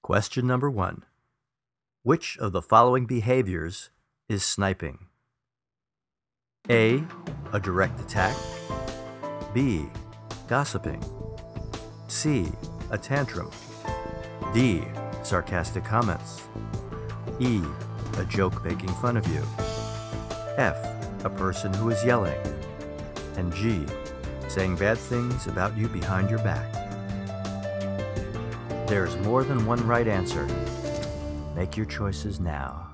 Question number 1. Which of the following behaviors is sniping? A. A direct attack. B. Gossiping. C. A tantrum. D. Sarcastic comments. E. A joke making fun of you. F. A person who is yelling. And G. Saying bad things about you behind your back. There's more than one right answer. Make your choices now.